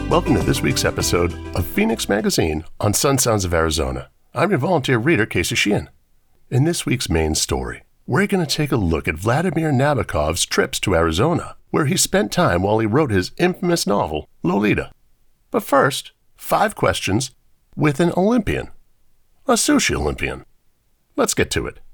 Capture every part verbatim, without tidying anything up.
Welcome to this week's episode of Phoenix Magazine on Sun Sounds of Arizona. I'm your volunteer reader, Casey Sheehan. In this week's main story, we're going to take a look at Vladimir Nabokov's trips to Arizona, where he spent time while he wrote his infamous novel, Lolita. But first, five questions with an Olympian, a sushi Olympian. Let's get to it.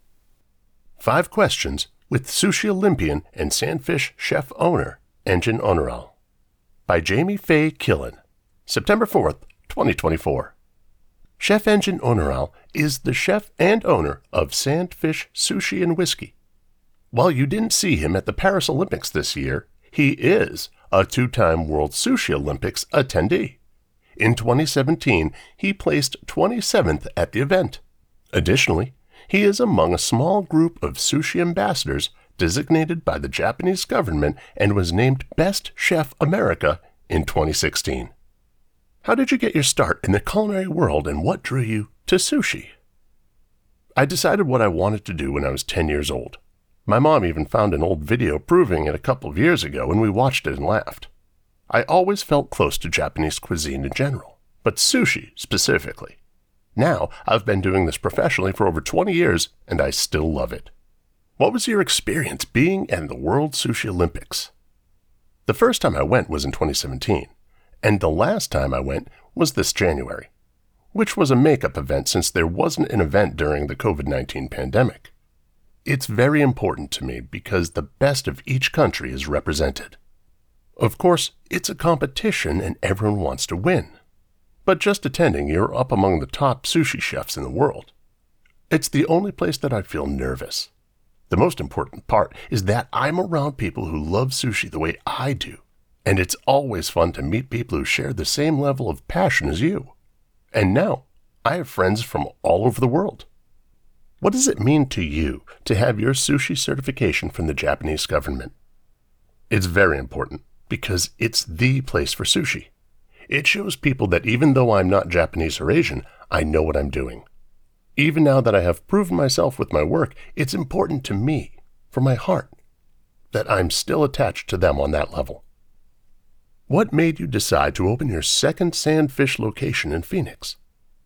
Five questions with sushi Olympian and Sandfish chef owner, Engin Onural. By Jamie Faye Killen, September fourth, twenty twenty-four. Chef Engin Onural is the chef and owner of Sandfish Sushi and Whiskey. While you didn't see him at the Paris Olympics this year, he is a two-time World Sushi Olympics attendee. In twenty seventeen, he placed twenty-seventh at the event. Additionally, he is among a small group of sushi ambassadors designated by the Japanese government and was named Best Chef America in twenty sixteen. How did you get your start in the culinary world and what drew you to sushi? I decided what I wanted to do when I was ten years old. My mom even found an old video proving it a couple of years ago and we watched it and laughed. I always felt close to Japanese cuisine in general, but sushi specifically. Now, I've been doing this professionally for over twenty years and I still love it. What was your experience being in the World Sushi Olympics? The first time I went was in twenty seventeen, and the last time I went was this January, which was a makeup event since there wasn't an event during the covid nineteen pandemic. It's very important to me because the best of each country is represented. Of course, it's a competition and everyone wants to win. But just attending, you're up among the top sushi chefs in the world. It's the only place that I feel nervous. The most important part is that I'm around people who love sushi the way I do, and it's always fun to meet people who share the same level of passion as you. And now, I have friends from all over the world. What does it mean to you to have your sushi certification from the Japanese government? It's very important because it's the place for sushi. It shows people that even though I'm not Japanese or Asian, I know what I'm doing. Even now that I have proven myself with my work, it's important to me, for my heart, that I'm still attached to them on that level. What made you decide to open your second Sandfish location in Phoenix?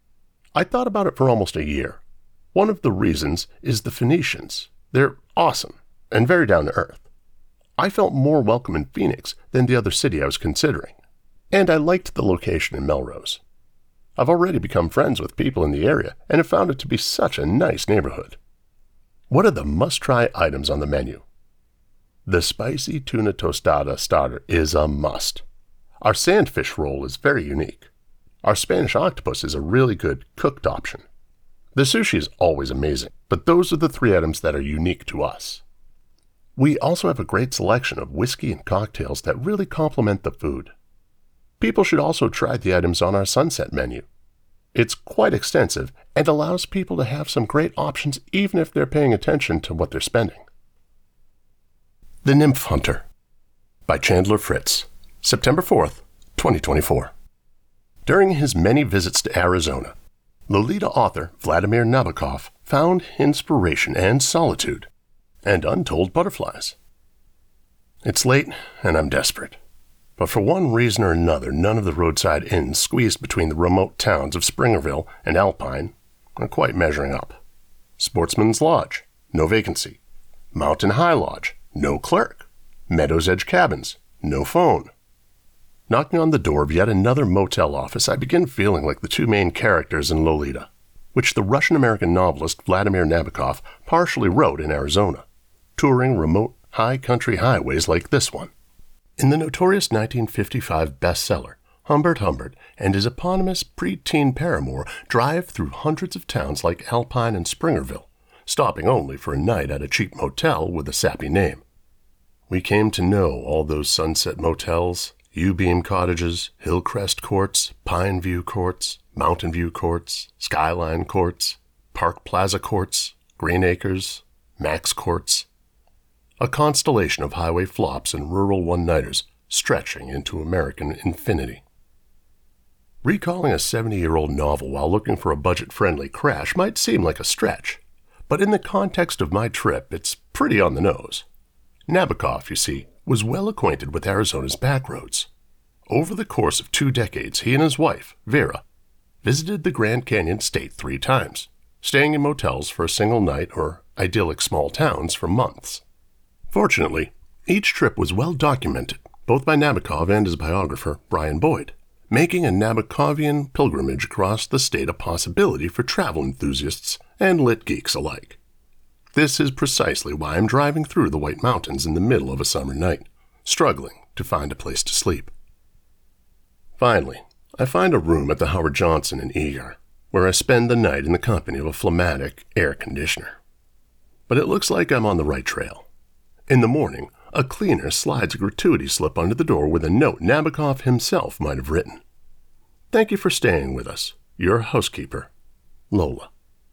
I thought about it for almost a year. One of the reasons is the Phoenicians. They're awesome and very down to earth. I felt more welcome in Phoenix than the other city I was considering, and I liked the location in Melrose. I've already become friends with people in the area and have found it to be such a nice neighborhood. What are the must-try items on the menu? The spicy tuna tostada starter is a must. Our sandfish roll is very unique. Our Spanish octopus is a really good cooked option. The sushi is always amazing, but those are the three items that are unique to us. We also have a great selection of whiskey and cocktails that really complement the food. People should also try the items on our Sunset menu. It's quite extensive and allows people to have some great options even if they're paying attention to what they're spending. The Nymph Hunter by Chandler Fritz, September fourth, twenty twenty-four. During his many visits to Arizona, Lolita author Vladimir Nabokov found inspiration and solitude and untold butterflies. It's late and I'm desperate. But for one reason or another, none of the roadside inns squeezed between the remote towns of Springerville and Alpine are quite measuring up. Sportsman's Lodge, no vacancy. Mountain High Lodge, no clerk. Meadows Edge Cabins, no phone. Knocking on the door of yet another motel office, I begin feeling like the two main characters in Lolita, which the Russian-American novelist Vladimir Nabokov partially wrote in Arizona, touring remote high-country highways like this one. In the notorious nineteen fifty-five bestseller, Humbert Humbert and his eponymous pre-teen paramour drive through hundreds of towns like Alpine and Springerville, stopping only for a night at a cheap motel with a sappy name. We came to know all those Sunset motels, U-Beam cottages, Hillcrest courts, Pine View courts, Mountain View courts, Skyline courts, Park Plaza courts, Green Acres, Max courts. A constellation of highway flops and rural one-nighters stretching into American infinity. Recalling a seventy-year-old novel while looking for a budget-friendly crash might seem like a stretch, but in the context of my trip, it's pretty on the nose. Nabokov, you see, was well acquainted with Arizona's backroads. over the course of two decades, he and his wife, Vera, visited the Grand Canyon State three times, staying in motels for a single night or idyllic small towns for months. Fortunately, each trip was well documented, both by Nabokov and his biographer, Brian Boyd, making a Nabokovian pilgrimage across the state a possibility for travel enthusiasts and lit geeks alike. This is precisely why I'm driving through the White Mountains in the middle of a summer night, struggling to find a place to sleep. Finally, I find a room at the Howard Johnson in Eagar, where I spend the night in the company of a phlegmatic air conditioner. But it looks like I'm on the right trail. In the morning, a cleaner slides a gratuity slip under the door with a note Nabokov himself might have written. "Thank you for staying with us. Your housekeeper, Lola."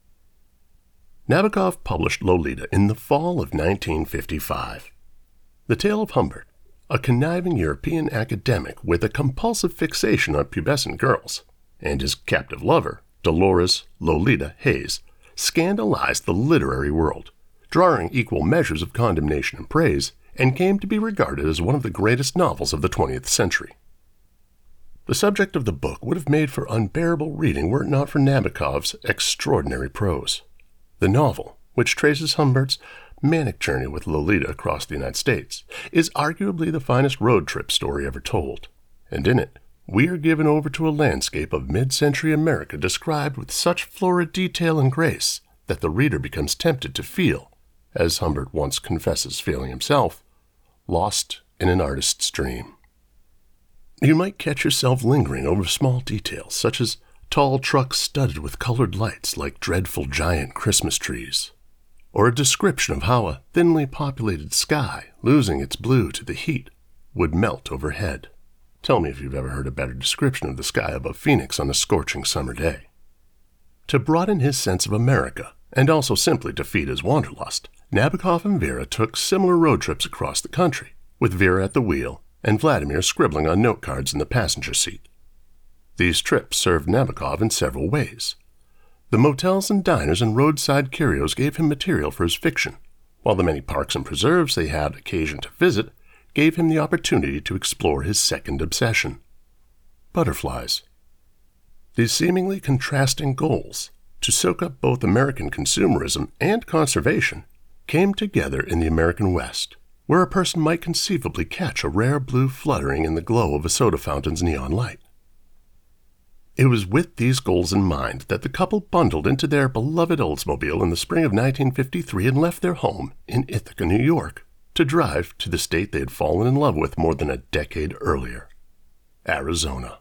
Nabokov published Lolita in the fall of nineteen fifty-five. The tale of Humbert, a conniving European academic with a compulsive fixation on pubescent girls, and his captive lover, Dolores Lolita Hayes, scandalized the literary world, drawing equal measures of condemnation and praise, and came to be regarded as one of the greatest novels of the twentieth century. The subject of the book would have made for unbearable reading were it not for Nabokov's extraordinary prose. The novel, which traces Humbert's manic journey with Lolita across the United States, is arguably the finest road trip story ever told, and in it, we are given over to a landscape of mid-century America described with such florid detail and grace that the reader becomes tempted to feel, as Humbert once confesses feeling himself, lost in an artist's dream. You might catch yourself lingering over small details, such as tall trucks studded with colored lights like dreadful giant Christmas trees, or a description of how a thinly populated sky, losing its blue to the heat, would melt overhead. Tell me if you've ever heard a better description of the sky above Phoenix on a scorching summer day. To broaden his sense of America, and also simply to feed his wanderlust, Nabokov and Vera took similar road trips across the country, with Vera at the wheel and Vladimir scribbling on note cards in the passenger seat. These trips served Nabokov in several ways. The motels and diners and roadside curios gave him material for his fiction, while the many parks and preserves they had occasion to visit gave him the opportunity to explore his second obsession: butterflies. These seemingly contrasting goals, to soak up both American consumerism and conservation, came together in the American West, where a person might conceivably catch a rare blue fluttering in the glow of a soda fountain's neon light. It was with these goals in mind that the couple bundled into their beloved Oldsmobile in the spring of nineteen fifty-three and left their home in Ithaca, New York, to drive to the state they had fallen in love with more than a decade earlier, Arizona.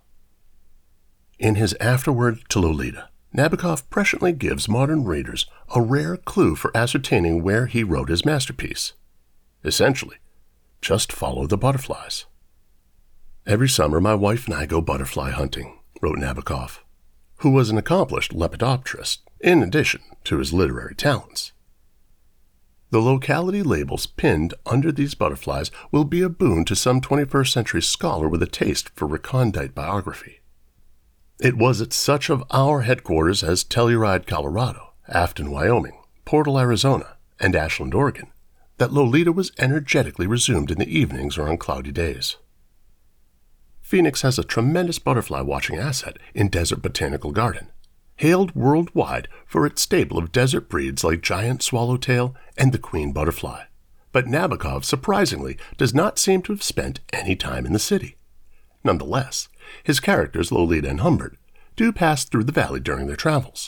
In his afterword to Lolita, Nabokov presciently gives modern readers a rare clue for ascertaining where he wrote his masterpiece. Essentially, just follow the butterflies. "Every summer my wife and I go butterfly hunting," wrote Nabokov, who was an accomplished lepidopterist, in addition to his literary talents. The locality labels pinned under these butterflies will be a boon to some twenty-first century scholar with a taste for recondite biography. It was at such of our headquarters as Telluride, Colorado, Afton, Wyoming, Portal, Arizona, and Ashland, Oregon, that Lolita was energetically resumed in the evenings or on cloudy days. Phoenix has a tremendous butterfly watching asset in Desert Botanical Garden, hailed worldwide for its stable of desert breeds like giant swallowtail and the queen butterfly. But Nabokov, surprisingly, does not seem to have spent any time in the city. Nonetheless, his characters, Lolita and Humbert, do pass through the valley during their travels.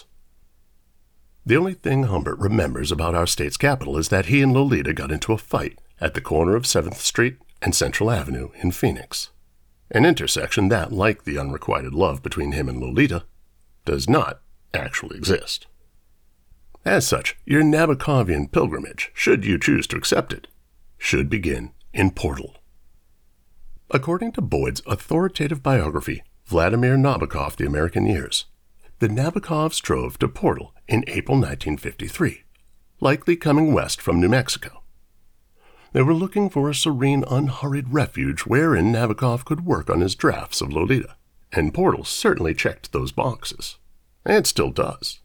The only thing Humbert remembers about our state's capital is that he and Lolita got into a fight at the corner of seventh Street and Central Avenue in Phoenix, an intersection that, like the unrequited love between him and Lolita, does not actually exist. As such, your Nabokovian pilgrimage, should you choose to accept it, should begin in Portal. According to Boyd's authoritative biography, Vladimir Nabokov, The American Years, the Nabokovs drove to Portal in April nineteen fifty-three, likely coming west from New Mexico. They were looking for a serene, unhurried refuge wherein Nabokov could work on his drafts of Lolita, and Portal certainly checked those boxes, and still does.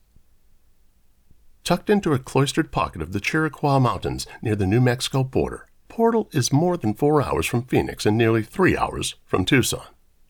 Tucked into a cloistered pocket of the Chiricahua Mountains near the New Mexico border, Portal is more than four hours from Phoenix and nearly three hours from Tucson.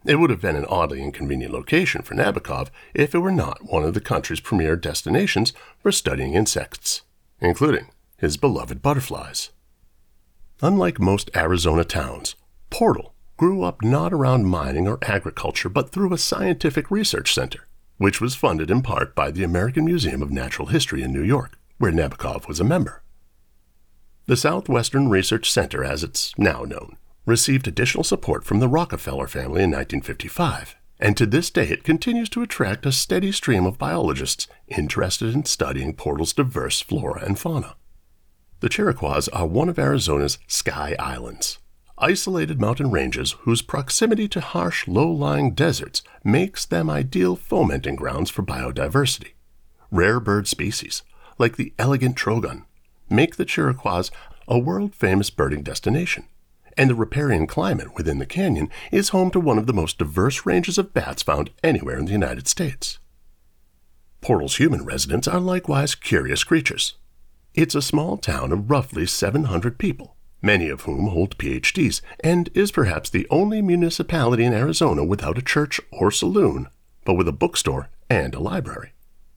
It would have been an oddly inconvenient location for Nabokov if it were not one of the country's premier destinations for studying insects, including his beloved butterflies. Unlike most Arizona towns, Portal grew up not around mining or agriculture but through a scientific research center, which was funded in part by the American Museum of Natural History in New York, where Nabokov was a member. The Southwestern Research Center, as it's now known, received additional support from the Rockefeller family in nineteen fifty-five, and to this day it continues to attract a steady stream of biologists interested in studying Portal's diverse flora and fauna. The Chiricahuas are one of Arizona's Sky Islands, isolated mountain ranges whose proximity to harsh, low-lying deserts makes them ideal fomenting grounds for biodiversity. Rare bird species, like the elegant trogon, make the Chiricahuas a world-famous birding destination, and the riparian climate within the canyon is home to one of the most diverse ranges of bats found anywhere in the United States. Portal's human residents are likewise curious creatures. It's a small town of roughly seven hundred people, many of whom hold P H Ds, and is perhaps the only municipality in Arizona without a church or saloon, but with a bookstore and a library.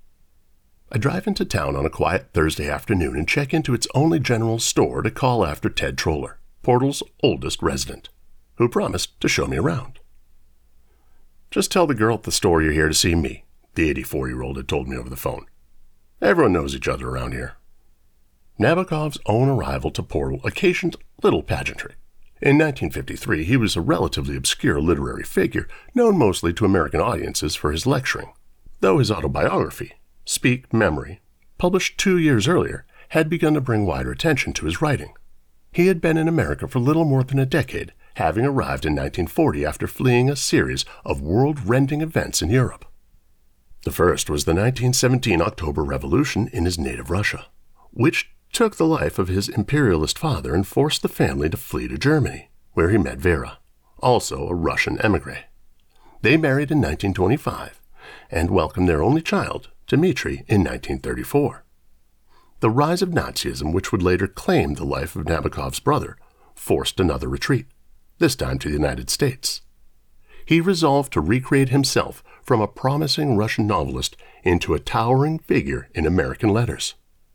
I drive into town on a quiet Thursday afternoon and check into its only general store to call after Ted Troller, Portal's oldest resident, who promised to show me around. "Just tell the girl at the store you're here to see me," the eighty-four-year-old had told me over the phone. "Everyone knows each other around here." Nabokov's own arrival to Portal occasioned little pageantry. In nineteen fifty-three, he was a relatively obscure literary figure, known mostly to American audiences for his lecturing, though his autobiography, Speak Memory, published two years earlier, had begun to bring wider attention to his writing. He had been in America for little more than a decade, having arrived in nineteen forty after fleeing a series of world-rending events in Europe. The first was the nineteen seventeen October Revolution in his native Russia, which took the life of his imperialist father and forced the family to flee to Germany, where he met Vera, also a Russian émigré. They married in nineteen twenty-five and welcomed their only child, Dmitri, in nineteen thirty-four. The rise of Nazism, which would later claim the life of Nabokov's brother, forced another retreat, this time to the United States. He resolved to recreate himself from a promising Russian novelist into a towering figure in American letters.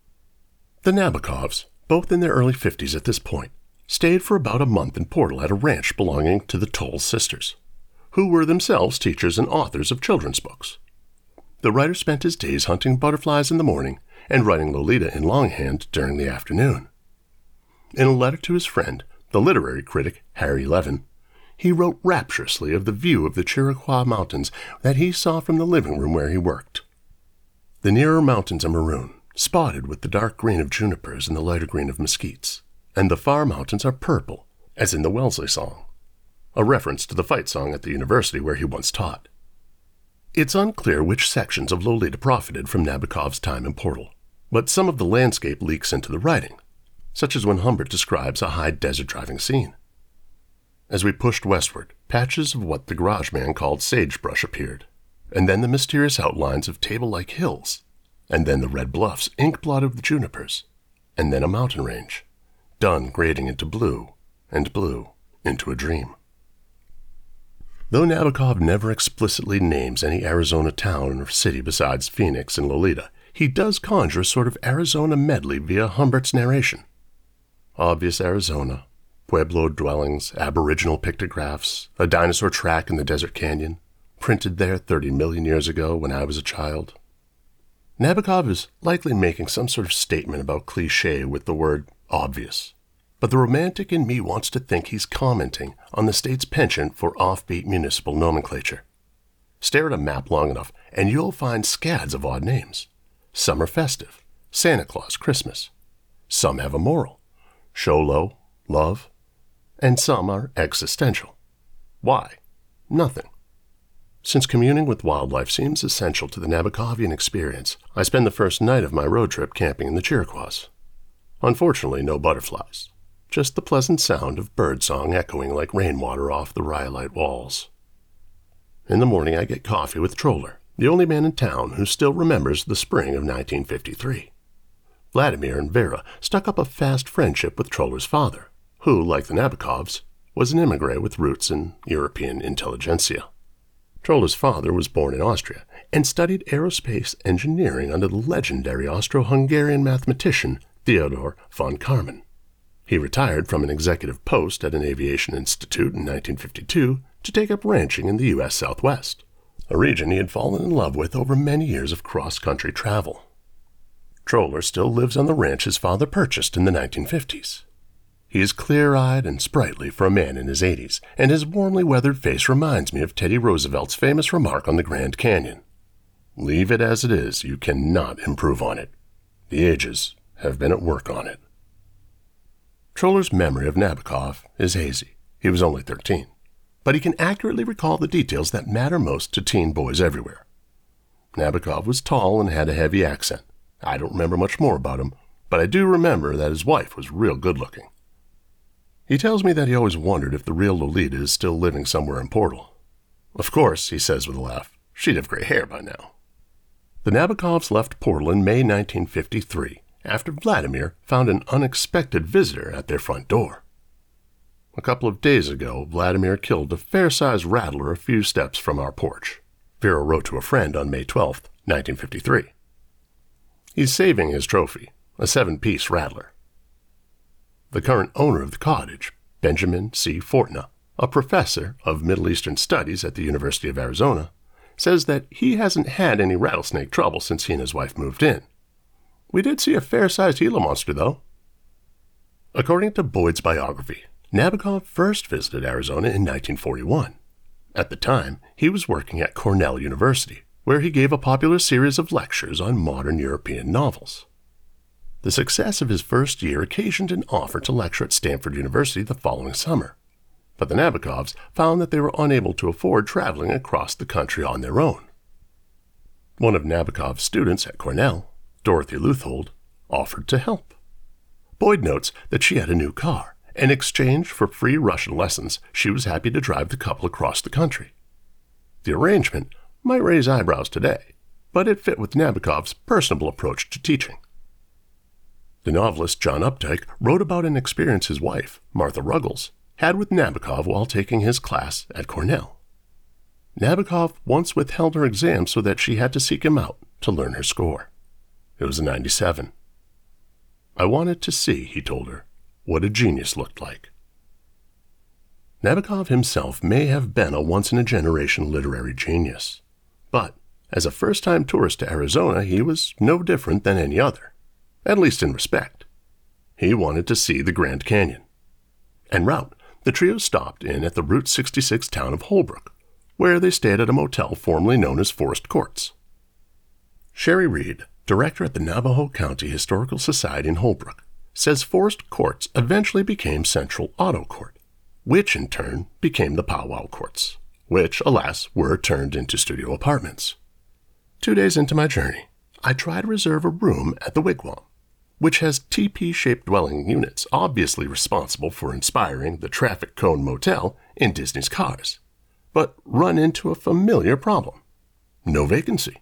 The Nabokovs, both in their early fifties at this point, stayed for about a month in Portal at a ranch belonging to the Toll sisters, who were themselves teachers and authors of children's books. The writer spent his days hunting butterflies in the morning and writing Lolita in longhand during the afternoon. In a letter to his friend, the literary critic Harry Levin, he wrote rapturously of the view of the Chiricahua Mountains that he saw from the living room where he worked. The nearer mountains are maroon, spotted with the dark green of junipers and the lighter green of mesquites, and the far mountains are purple, as in the Wellesley song, a reference to the fight song at the university where he once taught. It's unclear which sections of Lolita profited from Nabokov's time in Portal, but some of the landscape leaks into the writing, such as when Humbert describes a high desert driving scene. As we pushed westward, patches of what the garage man called sagebrush appeared, and then the mysterious outlines of table-like hills, and then the red bluffs ink-blotted with junipers, and then a mountain range, done grading into blue, and blue into a dream. Though Nabokov never explicitly names any Arizona town or city besides Phoenix and Lolita, he does conjure a sort of Arizona medley via Humbert's narration. Obvious Arizona, Pueblo dwellings, aboriginal pictographs, a dinosaur track in the desert canyon, printed there thirty million years ago when I was a child. Nabokov is likely making some sort of statement about cliché with the word obvious, but the romantic in me wants to think he's commenting on the state's penchant for offbeat municipal nomenclature. Stare at a map long enough, and you'll find scads of odd names. Some are festive, Santa Claus, Christmas. Some have a moral, show low, love, and some are existential. Why? Nothing. Since communing with wildlife seems essential to the Nabokovian experience, I spend the first night of my road trip camping in the Chiricahuas. Unfortunately, no butterflies, just the pleasant sound of birdsong echoing like rainwater off the rhyolite walls. In the morning, I get coffee with Troller, the only man in town who still remembers the spring of nineteen fifty-three. Vladimir and Vera stuck up a fast friendship with Troller's father, who, like the Nabokovs, was an immigrant with roots in European intelligentsia. Troller's father was born in Austria and studied aerospace engineering under the legendary Austro-Hungarian mathematician Theodor von Karman. He retired from an executive post at an aviation institute in nineteen fifty-two to take up ranching in the U S Southwest, a region he had fallen in love with over many years of cross-country travel. Troller still lives on the ranch his father purchased in the nineteen fifties. He is clear-eyed and sprightly for a man in his eighties, and his warmly weathered face reminds me of Teddy Roosevelt's famous remark on the Grand Canyon. "Leave it as it is, you cannot improve on it. The ages have been at work on it." Troller's memory of Nabokov is hazy. He was only thirteen, but he can accurately recall the details that matter most to teen boys everywhere. Nabokov was tall and had a heavy accent. I don't remember much more about him, but I do remember that his wife was real good-looking. He tells me that he always wondered if the real Lolita is still living somewhere in Portal. Of course, he says with a laugh, she'd have gray hair by now. The Nabokovs left Portal in May nineteen fifty-three, after Vladimir found an unexpected visitor at their front door. A couple of days ago, Vladimir killed a fair-sized rattler a few steps from our porch, Vera wrote to a friend on May twelfth, nineteen fifty-three. He's saving his trophy, a seven-piece rattler. The current owner of the cottage, Benjamin C. Fortna, a professor of Middle Eastern Studies at the University of Arizona, says that he hasn't had any rattlesnake trouble since he and his wife moved in. We did see a fair-sized Gila monster, though. According to Boyd's biography, Nabokov first visited Arizona in nineteen forty-one. At the time, he was working at Cornell University, where he gave a popular series of lectures on modern European novels. The success of his first year occasioned an offer to lecture at Stanford University the following summer, but the Nabokovs found that they were unable to afford traveling across the country on their own. One of Nabokov's students at Cornell, Dorothy Leuthold, offered to help. Boyd notes that she had a new car. In exchange for free Russian lessons, she was happy to drive the couple across the country. The arrangement might raise eyebrows today, but it fit with Nabokov's personable approach to teaching. The novelist John Updike wrote about an experience his wife, Martha Ruggles, had with Nabokov while taking his class at Cornell. Nabokov once withheld her exam so that she had to seek him out to learn her score. It was a ninety-seven. "I wanted to see," he told her, "what a genius looked like." Nabokov himself may have been a once-in-a-generation literary genius, but as a first-time tourist to Arizona, he was no different than any other. At least in respect. He wanted to see the Grand Canyon. En route, the trio stopped in at the Route sixty-six town of Holbrook, where they stayed at a motel formerly known as Forest Courts. Sherry Reed, director at the Navajo County Historical Society in Holbrook, says Forest Courts eventually became Central Auto Court, which in turn became the Powwow Courts, which, alas, were turned into studio apartments. Two days into my journey, I tried to reserve a room at the Wigwam, which has T P-shaped dwelling units obviously responsible for inspiring the Traffic Cone Motel in Disney's Cars, but run into a familiar problem. No vacancy.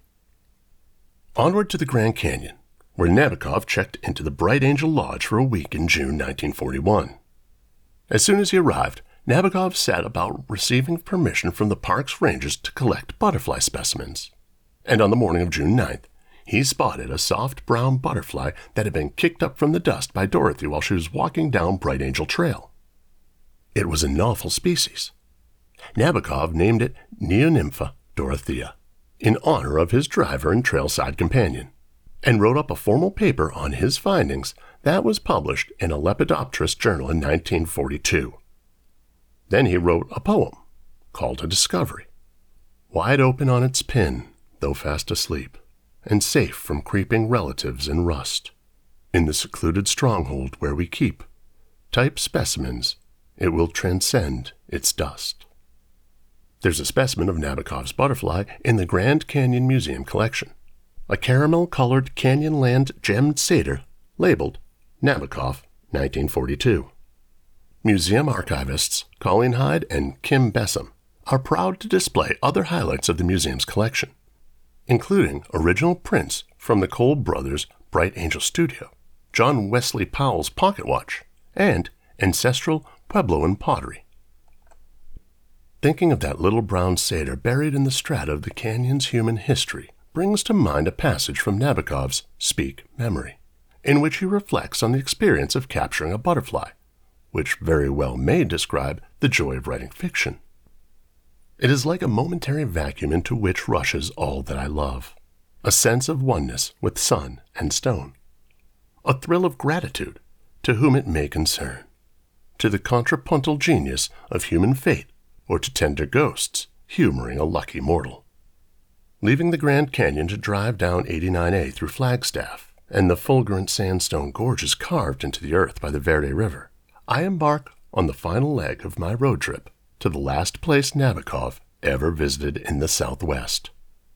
Onward to the Grand Canyon, where Nabokov checked into the Bright Angel Lodge for a week in June nineteen forty-one. As soon as he arrived, Nabokov set about receiving permission from the park's rangers to collect butterfly specimens. And on the morning of June ninth, he spotted a soft brown butterfly that had been kicked up from the dust by Dorothy while she was walking down Bright Angel Trail. It was a novel species. Nabokov named it Neonympha dorothea, in honor of his driver and trailside companion, and wrote up a formal paper on his findings that was published in a Lepidopterist journal in nineteen forty-two. Then he wrote a poem called A Discovery. Wide open on its pin, though fast asleep, and safe from creeping relatives and rust, in the secluded stronghold where we keep type specimens, it will transcend its dust. There's a specimen of Nabokov's butterfly in the Grand Canyon Museum collection, a caramel-colored Canyonland gemmed satyr labeled Nabokov nineteen forty-two. Museum archivists Colleen Hyde and Kim Bessam are proud to display other highlights of the museum's collection, including original prints from the Cole Brothers' Bright Angel Studio, John Wesley Powell's pocket watch, and ancestral Puebloan pottery. Thinking of that little brown satyr buried in the strata of the canyon's human history brings to mind a passage from Nabokov's Speak Memory, in which he reflects on the experience of capturing a butterfly, which very well may describe the joy of writing fiction. It is like a momentary vacuum into which rushes all that I love, a sense of oneness with sun and stone, a thrill of gratitude to whom it may concern, to the contrapuntal genius of human fate, or to tender ghosts humoring a lucky mortal. Leaving the Grand Canyon to drive down eighty-nine A through Flagstaff and the fulgurant sandstone gorges carved into the earth by the Verde River, I embark on the final leg of my road trip to the last place Nabokov ever visited in the Southwest.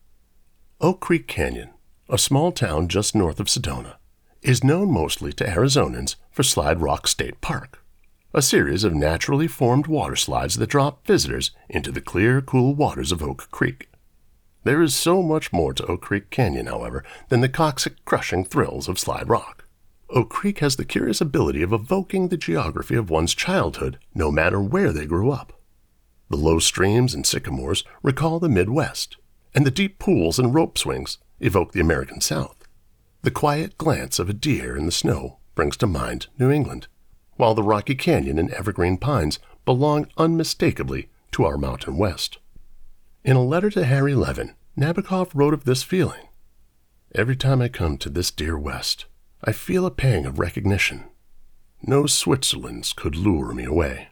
Oak Creek Canyon, a small town just north of Sedona, is known mostly to Arizonans for Slide Rock State Park, a series of naturally formed water slides that drop visitors into the clear, cool waters of Oak Creek. There is so much more to Oak Creek Canyon, however, than the coccyx-crushing thrills of Slide Rock. Oak Creek has the curious ability of evoking the geography of one's childhood, no matter where they grew up. The low streams and sycamores recall the Midwest, and the deep pools and rope swings evoke the American South. The quiet glance of a deer in the snow brings to mind New England, while the Rocky Canyon and evergreen pines belong unmistakably to our Mountain West. In a letter to Harry Levin, Nabokov wrote of this feeling, "Every time I come to this dear West, I feel a pang of recognition. No Switzerlands could lure me away."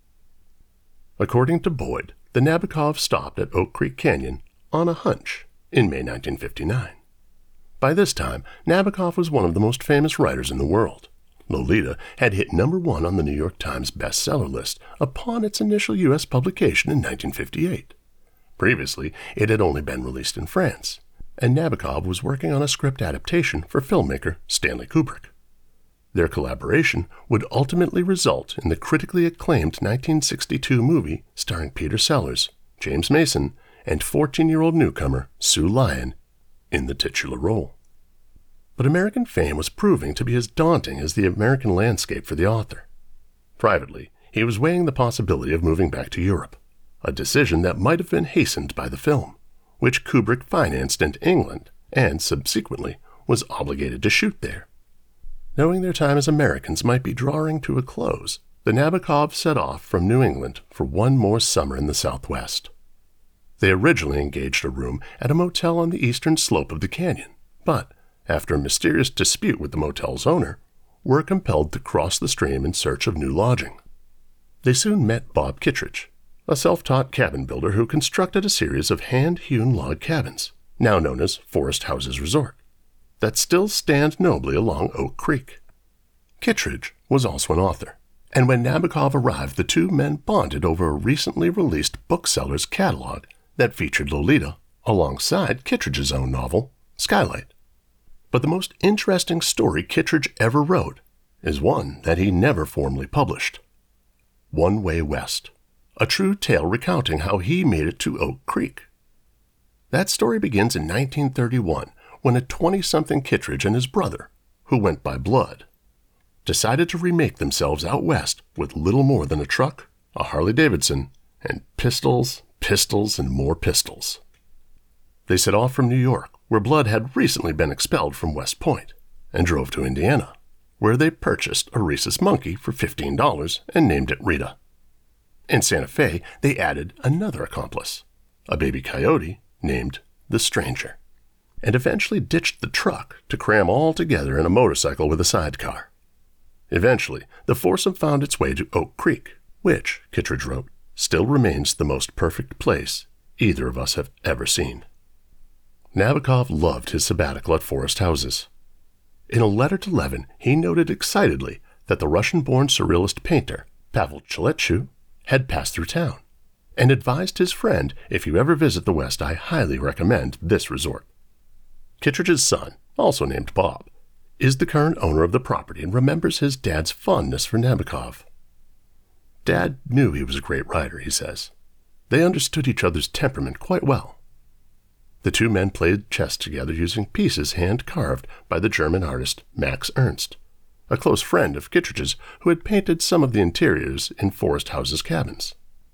According to Boyd, the Nabokov stopped at Oak Creek Canyon on a hunch in May nineteen fifty-nine. By this time, Nabokov was one of the most famous writers in the world. Lolita had hit number one on the New York Times bestseller list upon its initial U S publication in nineteen fifty-eight. Previously, it had only been released in France, and Nabokov was working on a script adaptation for filmmaker Stanley Kubrick. Their collaboration would ultimately result in the critically acclaimed nineteen sixty-two movie starring Peter Sellers, James Mason, and fourteen-year-old newcomer Sue Lyon in the titular role. But American fame was proving to be as daunting as the American landscape for the author. Privately, he was weighing the possibility of moving back to Europe, a decision that might have been hastened by the film, which Kubrick financed in England and, subsequently, was obligated to shoot there. Knowing their time as Americans might be drawing to a close, the Nabokovs set off from New England for one more summer in the Southwest. They originally engaged a room at a motel on the eastern slope of the canyon, but, after a mysterious dispute with the motel's owner, were compelled to cross the stream in search of new lodging. They soon met Bob Kittredge, a self-taught cabin builder who constructed a series of hand-hewn log cabins, now known as Forest Houses Resort, that still stand nobly along Oak Creek. Kittredge was also an author, and when Nabokov arrived, the two men bonded over a recently released bookseller's catalog that featured Lolita alongside Kittredge's own novel, Skylight. But the most interesting story Kittredge ever wrote is one that he never formally published. One Way West, a true tale recounting how he made it to Oak Creek. That story begins in nineteen thirty-one, when a twenty-something Kittredge and his brother, who went by Blood, decided to remake themselves out west with little more than a truck, a Harley-Davidson, and pistols, pistols, and more pistols. They set off from New York, where Blood had recently been expelled from West Point, and drove to Indiana, where they purchased a rhesus monkey for fifteen dollars and named it Rita. In Santa Fe, they added another accomplice, a baby coyote named the Stranger, and eventually ditched the truck to cram all together in a motorcycle with a sidecar. Eventually, the foursome found its way to Oak Creek, which, Kittredge wrote, still remains the most perfect place either of us have ever seen. Nabokov loved his sabbatical at Forest Houses. In a letter to Levin, he noted excitedly that the Russian-born surrealist painter, Pavel Chalechu, had passed through town, and advised his friend, "If you ever visit the West, I highly recommend this resort." Kittredge's son, also named Bob, is the current owner of the property and remembers his dad's fondness for Nabokov. Dad knew he was a great writer, he says. They understood each other's temperament quite well. The two men played chess together using pieces hand-carved by the German artist Max Ernst, a close friend of Kittredge's who had painted some of the interiors in Forest Houses cabins.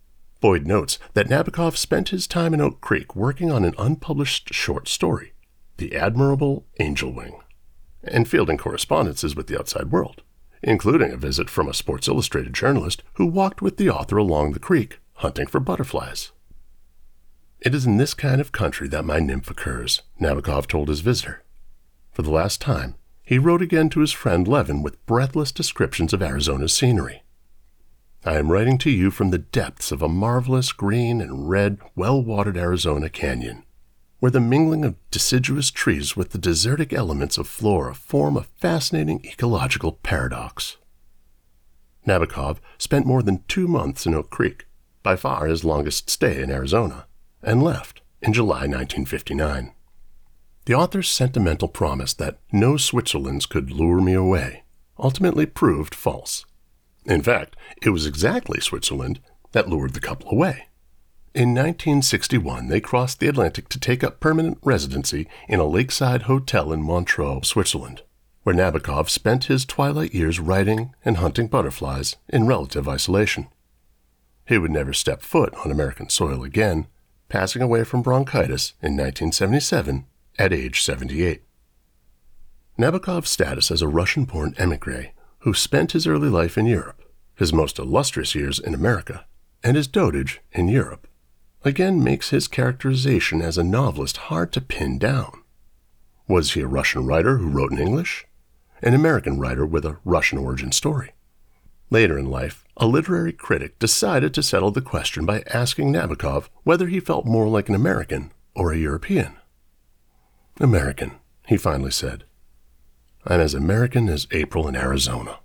Boyd notes that Nabokov spent his time in Oak Creek working on an unpublished short story, The Admirable Angel Wing, and fielding correspondences with the outside world, including a visit from a Sports Illustrated journalist who walked with the author along the creek hunting for butterflies. "It is in this kind of country that my nymph occurs," Nabokov told his visitor. For the last time, he wrote again to his friend Levin with breathless descriptions of Arizona's scenery. "I am writing to you from the depths of a marvelous green and red, well-watered Arizona canyon, where the mingling of deciduous trees with the desertic elements of flora form a fascinating ecological paradox." Nabokov spent more than two months in Oak Creek, by far his longest stay in Arizona, and left in July nineteen fifty-nine. The author's sentimental promise that no Switzerlands could lure me away ultimately proved false. In fact, it was exactly Switzerland that lured the couple away. In nineteen sixty-one, they crossed the Atlantic to take up permanent residency in a lakeside hotel in Montreux, Switzerland, where Nabokov spent his twilight years writing and hunting butterflies in relative isolation. He would never step foot on American soil again, passing away from bronchitis in nineteen seventy-seven at age seventy-eight. Nabokov's status as a Russian-born émigré who spent his early life in Europe, his most illustrious years in America, and his dotage in Europe, again makes his characterization as a novelist hard to pin down. Was he a Russian writer who wrote in English? An American writer with a Russian origin story? Later in life, a literary critic decided to settle the question by asking Nabokov whether he felt more like an American or a European. "American," he finally said. "I'm as American as April in Arizona."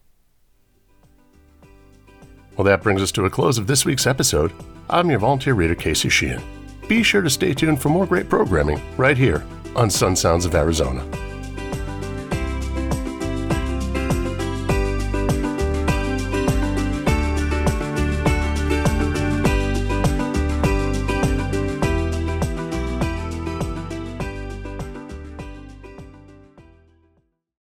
Well, that brings us to a close of this week's episode. I'm your volunteer reader, Casey Sheehan. Be sure to stay tuned for more great programming right here on Sun Sounds of Arizona.